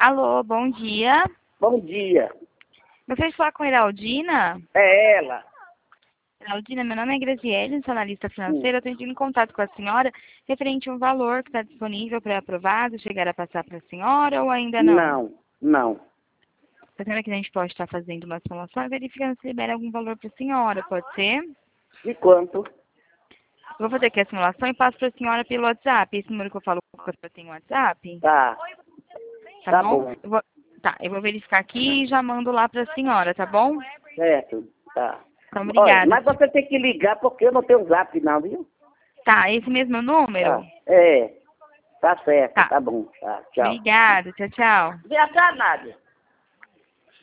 Alô, bom dia. Bom dia. Gostaria de falar com a Heraldina? É ela. Heraldina, meu nome é Graziele, sou analista financeira. Eu estou entrando em contato com a senhora referente a um valor que está disponível para aprovado, chegar a passar para a senhora ou ainda não? Não. Está vendo que a gente pode estar fazendo uma simulação e verificando se libera algum valor para a senhora, pode ser? De quanto? Eu vou fazer aqui a simulação e passo para a senhora pelo WhatsApp. Esse número que eu falo com a senhora tem WhatsApp? Tá. Tá Tá bom? bom. Eu vou verificar aqui e já mando lá para a senhora, tá bom? Certo. Tá. Então, Olha, obrigada. mas você tem que ligar porque eu não tenho zap não, viu? Tá, esse mesmo número? Tá. É. Tá certo. Tá. Tá bom. Tá. Tchau. Obrigada. Tchau, tchau. Vem cá, Nádia.